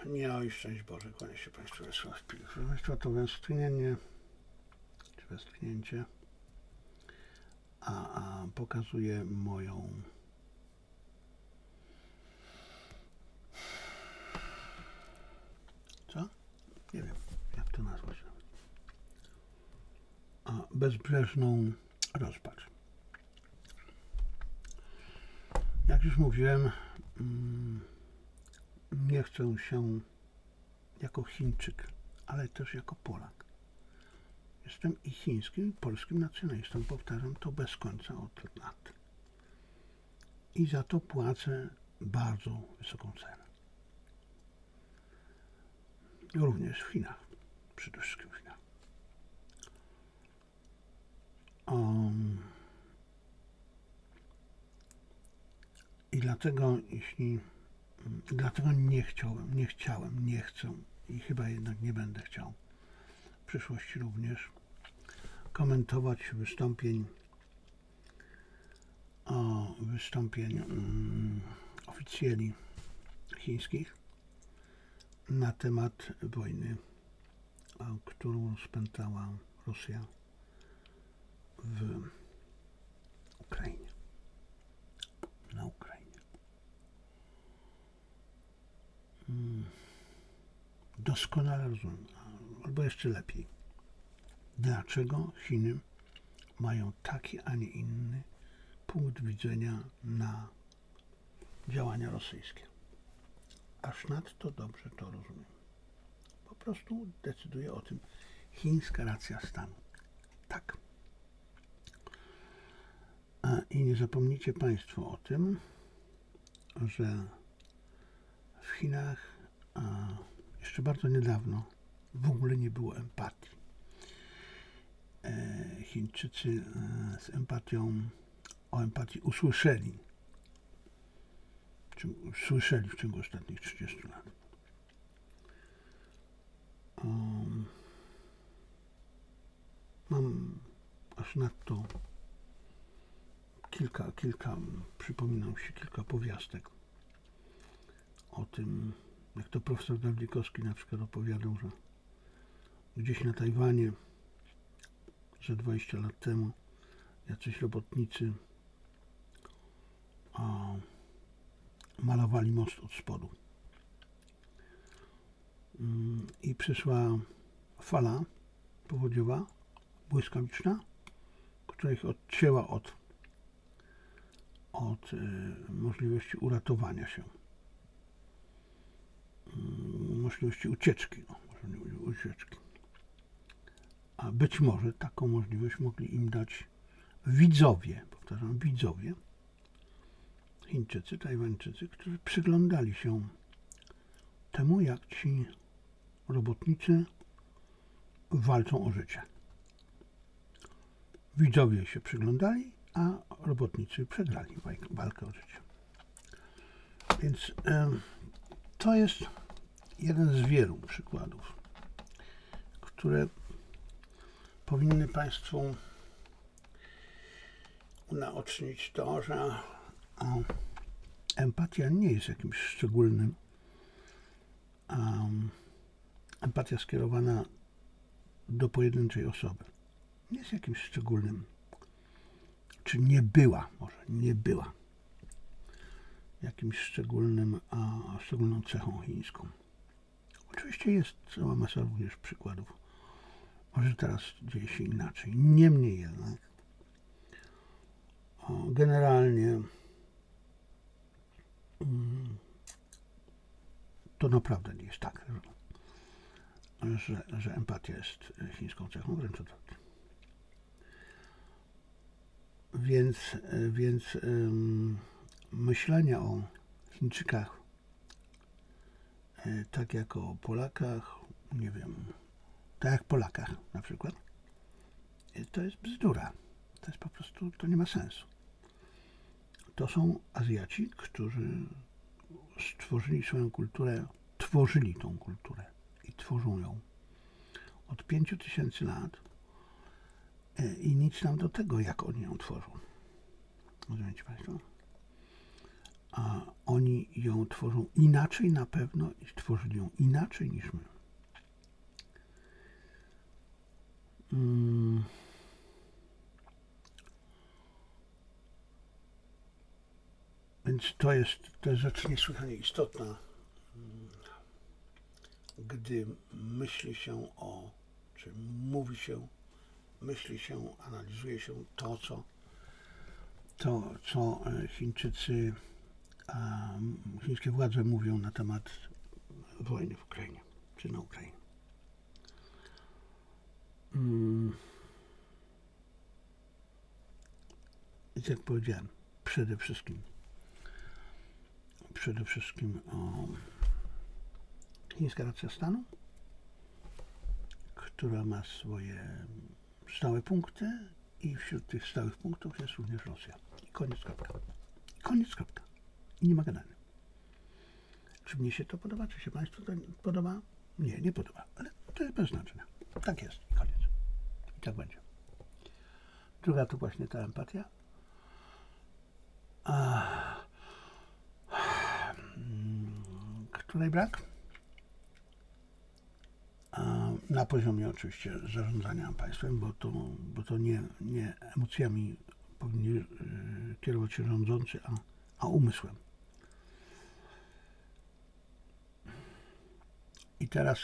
Nie, oj, szczęść Boże, kłania się Państwu Wiesław Pilch. Proszę Państwa, to westchnienie, czy westchnięcie, pokazuje moją co? Nie wiem, jak to nazwać. Bezbrzeżną rozpacz. Jak już mówiłem, nie chcę się jako Chińczyk, ale też jako Polak. Jestem i chińskim, i polskim nacjonalistą. Powtarzam to bez końca od lat. I za to płacę bardzo wysoką cenę. Również w Chinach. Przede wszystkim w Chinach. I dlatego, nie chcę i chyba jednak nie będę chciał w przyszłości również komentować wystąpień oficjeli chińskich na temat wojny, którą rozpętała Rosja w Ukrainie. Na Ukrainie. Doskonale rozumiem, albo jeszcze lepiej, dlaczego Chiny mają taki, a nie inny punkt widzenia na działania rosyjskie. Aż nadto dobrze to rozumiem. Po prostu decyduje o tym chińska racja stanu. Tak. I nie zapomnijcie Państwo o tym, że w Chinach jeszcze bardzo niedawno w ogóle nie było empatii. Chińczycy o empatii usłyszeli w ciągu ostatnich 30 lat. Mam aż nadto przypominam się kilka opowiastek o tym, jak to profesor Dawlikowski na przykład opowiadał, że gdzieś na Tajwanie, że 20 lat temu jacyś robotnicy malowali most od spodu. I przyszła fala powodziowa, błyskawiczna, która ich odcięła od możliwości uratowania się, możliwości ucieczki. A być może taką możliwość mogli im dać widzowie, powtarzam, widzowie, Chińczycy, Tajwańczycy, którzy przyglądali się temu, jak ci robotnicy walczą o życie. Widzowie się przyglądali, a robotnicy przegrali walkę o życie. Więc to jest jeden z wielu przykładów, które powinny Państwu unaocznić to, że empatia nie jest jakimś szczególnym, empatia skierowana do pojedynczej osoby nie jest jakimś szczególnym, czy nie była jakimś szczególną cechą chińską. Oczywiście jest cała masa również przykładów. Może teraz dzieje się inaczej. Niemniej jednak generalnie to naprawdę nie jest tak, że empatia jest chińską cechą, wręcz odwrotnie. Więc myślenie o Chińczykach tak jak o Polakach, nie wiem, tak jak Polakach na przykład, to jest bzdura. To jest po prostu, to nie ma sensu. To są Azjaci, którzy stworzyli swoją kulturę, tworzyli tą kulturę i tworzą ją od 5000 lat i nic nam do tego, jak oni ją tworzą. Rozumiecie Państwo? a oni ją tworzą inaczej na pewno i tworzyli ją inaczej niż my. Więc to jest rzecz niesłychanie istotna, gdy myśli się czy mówi się, myśli się, analizuje się to, co Chińczycy, chińskie władze mówią na temat wojny w Ukrainie, czy na Ukrainie. I jak powiedziałem, przede wszystkim chińska racja stanu, która ma swoje stałe punkty i wśród tych stałych punktów jest również Rosja. I koniec, kropka. Koniec, kropka. I nie ma gadania. Czy mnie się to podoba? Czy się Państwu to podoba? Nie, nie podoba, ale to jest bez znaczenia. Tak jest i koniec. I tak będzie. Druga to właśnie ta empatia. Której brak? Na poziomie oczywiście zarządzania państwem, bo to nie emocjami powinni kierować się rządzący, a umysłem. I teraz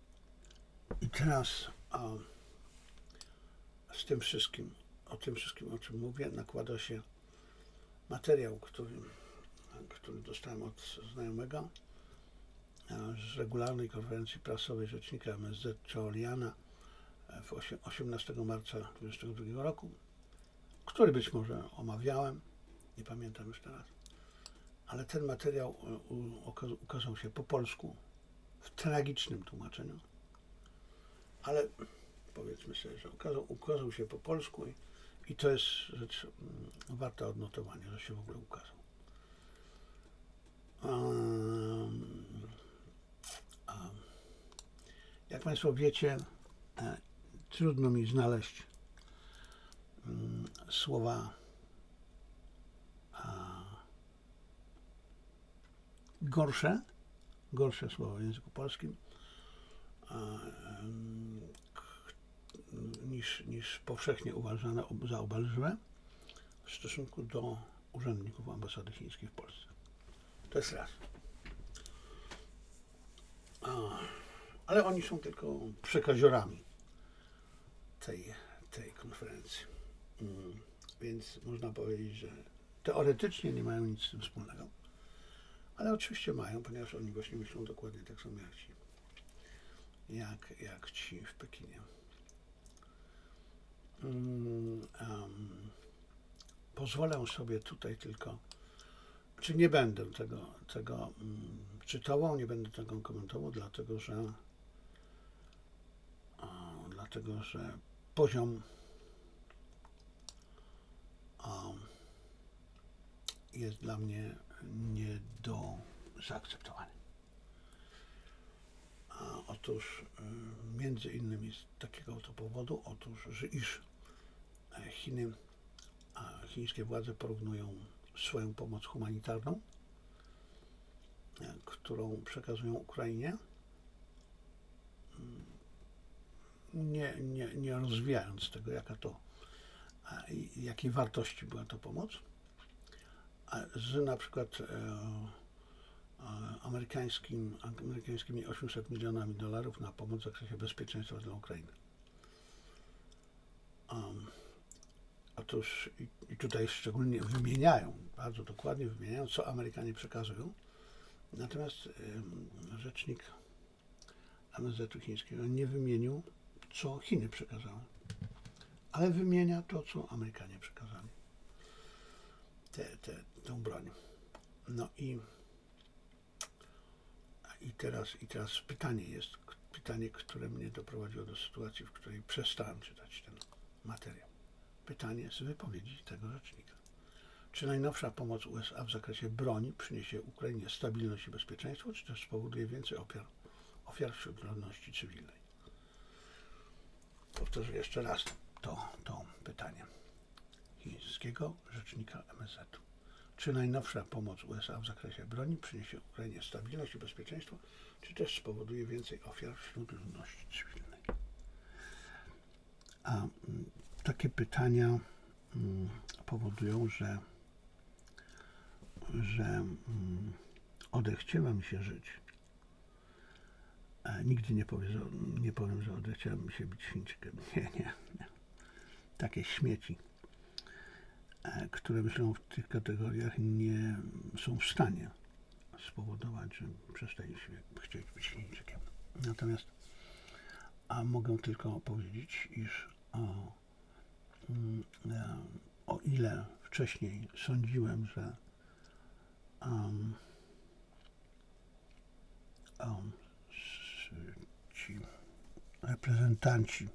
z tym wszystkim, o czym mówię, nakłada się materiał, który dostałem od znajomego z regularnej konferencji prasowej rzecznika MSZ Chaoliana 18 marca 2022 roku, który być może omawiałem, nie pamiętam już teraz, ale ten materiał ukazał się po polsku w tragicznym tłumaczeniu, ale powiedzmy sobie, że ukazał się po polsku i to jest rzecz warta odnotowania, że się w ogóle ukazał. Jak Państwo wiecie, trudno mi znaleźć słowa gorsze słowa w języku polskim niż powszechnie uważane za obelżywe w stosunku do urzędników ambasady chińskiej w Polsce. To jest raz. Ale oni są tylko przekaziorami tej konferencji. Więc można powiedzieć, że teoretycznie nie mają nic z tym wspólnego. Ale oczywiście mają, ponieważ oni właśnie myślą dokładnie tak samo jak ci w Pekinie. Pozwolę sobie tutaj tylko, czy nie będę tego czytował, nie będę tego komentował, dlatego że poziom jest dla mnie nie do zaakceptowania. Otóż między innymi z takiego oto powodu, iż chińskie władze porównują swoją pomoc humanitarną, którą przekazują Ukrainie, nie rozwijając tego, jakiej wartości była to pomoc, z na przykład amerykańskimi 800 milionami dolarów na pomoc w zakresie bezpieczeństwa dla Ukrainy. Otóż i tutaj szczególnie bardzo dokładnie wymieniają, co Amerykanie przekazują. Natomiast rzecznik MSZ-u chińskiego nie wymienił, co Chiny przekazały, ale wymienia to, co Amerykanie przekazali. Tę broń. No i teraz pytanie, które mnie doprowadziło do sytuacji, w której przestałem czytać ten materiał. Pytanie z wypowiedzi tego rzecznika. Czy najnowsza pomoc USA w zakresie broni przyniesie Ukrainie stabilność i bezpieczeństwo, czy też spowoduje więcej ofiar wśród ludności cywilnej? Powtórzę jeszcze raz to pytanie chińskiego rzecznika MSZ-u. Czy najnowsza pomoc USA w zakresie broni przyniesie Ukrainie stabilność i bezpieczeństwo, czy też spowoduje więcej ofiar wśród ludności cywilnej? A takie pytania powodują, że odechciewa mi się żyć. Nigdy nie powiem, że odechciało mi się być Chińczykiem. Nie. Takie śmieci, które myślą w tych kategoriach, nie są w stanie spowodować, że przestaje się chcieć być Chińczykiem. Natomiast mogę tylko powiedzieć, iż o ile wcześniej sądziłem, że ci reprezentanci,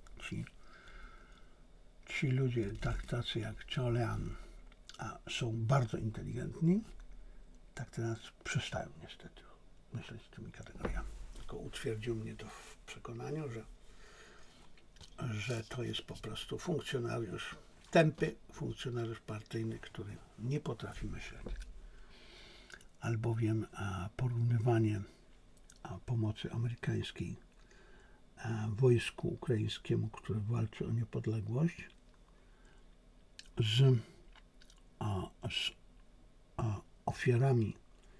ci ludzie tacy jak Cholian są bardzo inteligentni, tak teraz przestają niestety myśleć tymi kategoriami. Tylko utwierdził mnie to w przekonaniu, że to jest po prostu funkcjonariusz, tępy funkcjonariusz partyjny, który nie potrafi myśleć. Albowiem porównywanie pomocy amerykańskiej wojsku ukraińskiemu, które walczy o niepodległość, z ofiarami,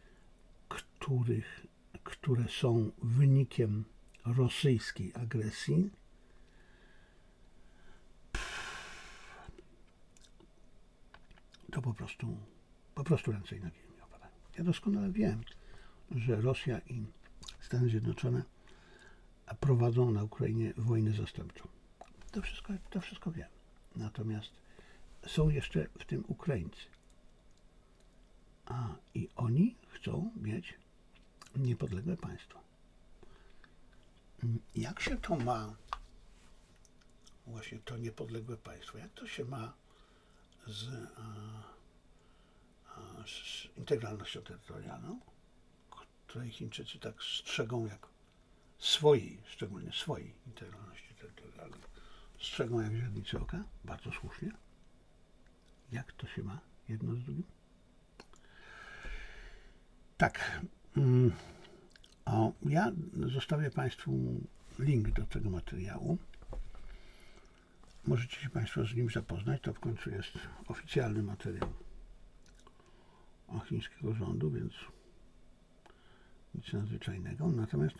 które są wynikiem rosyjskiej agresji, to po prostu ręce i nogi mi opadają. Ja doskonale wiem, że Rosja i Stany Zjednoczone prowadzą na Ukrainie wojnę zastępczą. To wszystko wiem. Natomiast są jeszcze w tym Ukraińcy. I oni chcą mieć niepodległe państwo. Jak się to ma, właśnie to niepodległe państwo, jak to się ma z integralnością terytorialną, której Chińczycy tak strzegą jak szczególnie swojej integralności terytorialnej, strzegą jak źrenicy oka, bardzo słusznie. Jak to się ma jedno z drugim? Tak. Ja zostawię Państwu link do tego materiału. Możecie się Państwo z nim zapoznać. To w końcu jest oficjalny materiał chińskiego rządu, więc nic nadzwyczajnego. Natomiast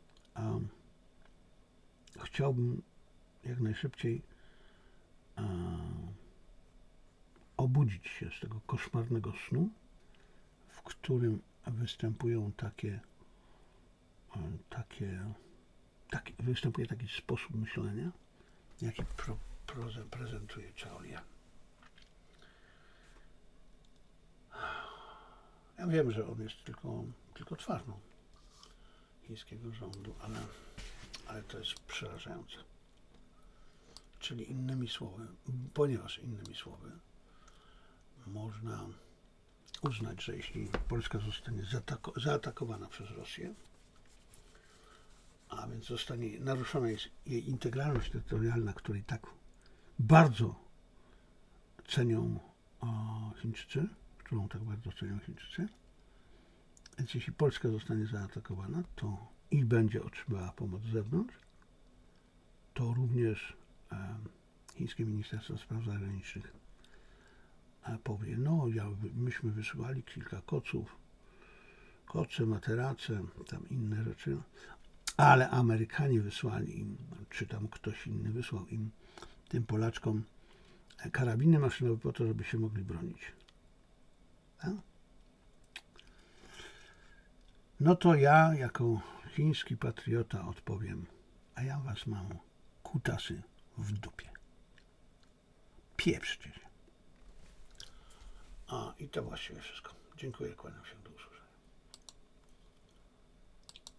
chciałbym jak najszybciej obudzić się z tego koszmarnego snu, w którym występuje taki sposób myślenia, jaki prezentuje Cholian. Ja wiem, że on jest tylko twarzą chińskiego rządu, ale to jest przerażające. Czyli innymi słowy, ponieważ innymi słowy można uznać, że jeśli Polska zostanie zaatakowana przez Rosję, a więc zostanie naruszona jej integralność terytorialna, której tak bardzo cenią Chińczycy, którą tak bardzo cenią Chińczycy, więc jeśli Polska zostanie zaatakowana, to i będzie otrzymała pomoc z zewnątrz, to również chińskie Ministerstwo Spraw Zagranicznych powie, myśmy wysyłali kilka koce, materace, tam inne rzeczy, ale Amerykanie wysłali im, czy tam ktoś inny wysłał im, tym Polaczkom, karabiny maszynowe po to, żeby się mogli bronić. Tak? No to ja jako chiński patriota odpowiem, a ja was mam kutasy w dupie. Pieprzcie się. I to właściwie wszystko. Dziękuję, kłaniam się, do usłyszenia.